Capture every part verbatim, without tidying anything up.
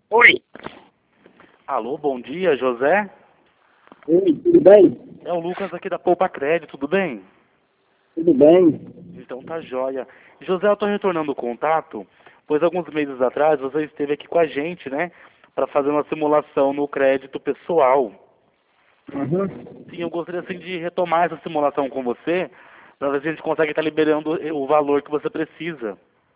Oi. Alô, bom dia, José? Oi, tudo bem? É o Lucas aqui da Poupa Crédito, tudo bem? Tudo bem. Então tá jóia. José, eu tô retornando o contato, pois alguns meses atrás você esteve aqui com a gente, né? Para fazer uma simulação no crédito pessoal. Uhum. Sim, eu gostaria assim de retomar essa simulação com você, para ver se a gente consegue estar liberando o valor que você precisa.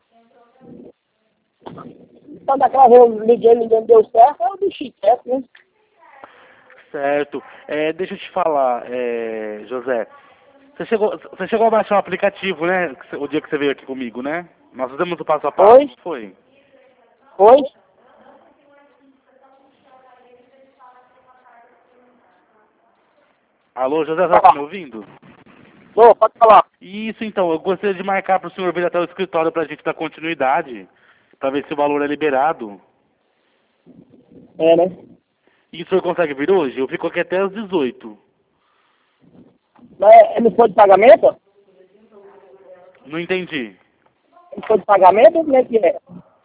Então, daquela vez eu liguei, ninguém deu certo, eu deixei quieto, né? Certo. É, deixa eu te falar, é, José. Você chegou, você chegou a baixar o aplicativo, né? O dia que você veio aqui comigo, né? Nós fizemos o passo a passo, Oi? não foi? Oi? Alô, José, você está me ouvindo? Ô, pode falar. Isso, então, eu gostaria de marcar para o senhor vir até o escritório para a gente dar continuidade, para ver se o valor é liberado. É, né? E o senhor consegue vir hoje? Eu fico aqui até às dezoito. Mas é, não foi de pagamento? Não entendi. Não foi de pagamento? Como é que é?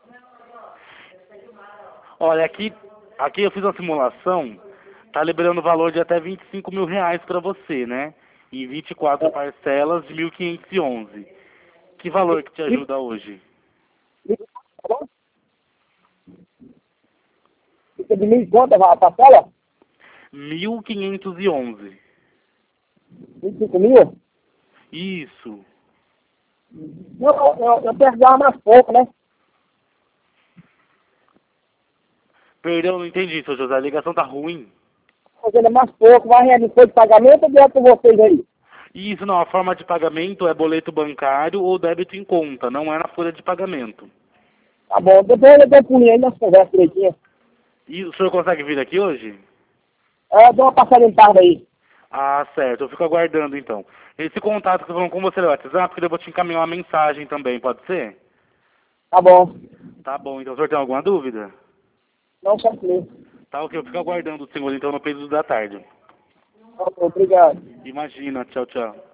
Olha, aqui, aqui eu fiz uma simulação, tá liberando o valor de até vinte e cinco mil reais para você, né? Em vinte e quatro É. parcelas de mil quinhentos e onze. Que valor que te ajuda hoje? Fica de mil conta a parcela? mil quinhentos e onze. vinte e cinco mil? Isso. Não, eu, eu, eu precisava mais pouco, né? Perdão, não entendi, seu José. A ligação tá ruim. Fazendo mais pouco, mas é, não foi de pagamento ou direto com vocês aí? Isso não, a forma de pagamento é boleto bancário ou débito em conta, não é na folha de pagamento. Tá bom, depois eu dou um pulinho aí nas conversas direitinho. E o senhor consegue vir aqui hoje? É, dou uma passada em tarde aí. Ah, certo, eu fico aguardando então. Esse contato que eu tô falando com você no WhatsApp, que eu vou te encaminhar uma mensagem também, pode ser? Tá bom. Tá bom, então o senhor tem alguma dúvida? Não, tranquilo. Tá ok, eu fico aguardando o senhor então no período da tarde. Tá bom, obrigado. Imagina, tchau, tchau.